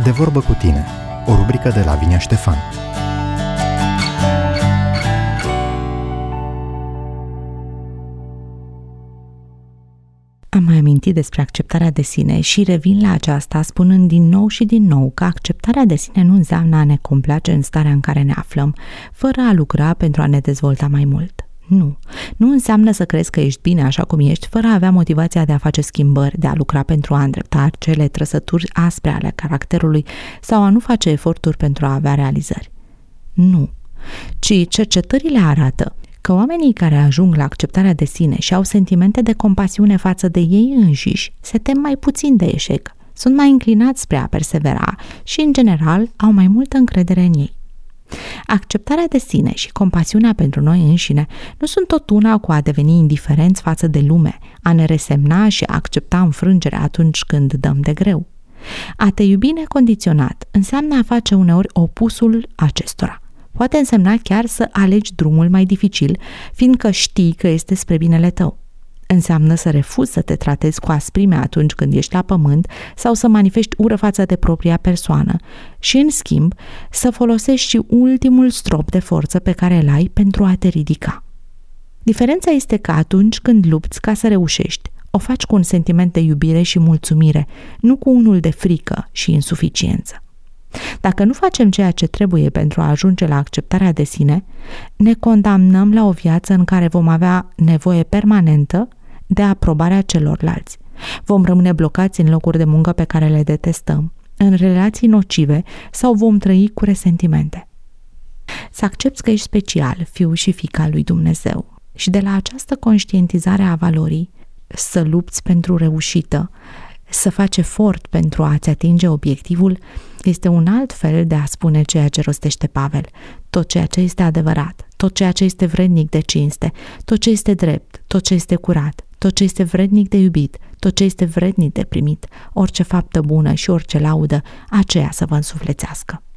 De vorbă cu tine, o rubrică de Lavinia Ștefan. Am mai amintit despre acceptarea de sine și revin la aceasta spunând din nou și din nou că acceptarea de sine nu înseamnă a ne complace în starea în care ne aflăm, fără a lucra pentru a ne dezvolta mai mult. Nu înseamnă să crezi că ești bine așa cum ești, fără a avea motivația de a face schimbări, de a lucra pentru a îndrepta acele trăsături aspre ale caracterului sau a nu face eforturi pentru a avea realizări. Nu, ci cercetările arată că oamenii care ajung la acceptarea de sine și au sentimente de compasiune față de ei înșiși se tem mai puțin de eșec, sunt mai înclinați spre a persevera și, în general, au mai multă încredere în ei. Acceptarea de sine și compasiunea pentru noi înșine nu sunt tot una cu a deveni indiferenți față de lume, a ne resemna și a accepta înfrângerea atunci când dăm de greu. A te iubi necondiționat înseamnă a face uneori opusul acestora. Poate însemna chiar să alegi drumul mai dificil, fiindcă știi că este spre binele tău. Înseamnă să refuzi să te tratezi cu asprime atunci când ești la pământ sau să manifesti ură față de propria persoană și, în schimb, să folosești și ultimul strop de forță pe care îl ai pentru a te ridica. Diferența este că atunci când lupți ca să reușești, o faci cu un sentiment de iubire și mulțumire, nu cu unul de frică și insuficiență. Dacă nu facem ceea ce trebuie pentru a ajunge la acceptarea de sine, ne condamnăm la o viață în care vom avea nevoie permanentă de aprobarea celorlalți. Vom rămâne blocați în locuri de muncă pe care le detestăm, în relații nocive sau vom trăi cu resentimente. Să accepți că ești special, fiu și fiica lui Dumnezeu și de la această conștientizare a valorii să lupți pentru reușită, să faci efort pentru a-ți atinge obiectivul, este un alt fel de a spune ceea ce rostește Pavel. Tot ceea ce este adevărat, tot ceea ce este vrednic de cinste, tot ce este drept, tot ce este curat, tot ce este vrednic de iubit, tot ce este vrednic de primit, orice faptă bună și orice laudă, aceea să vă însuflețească.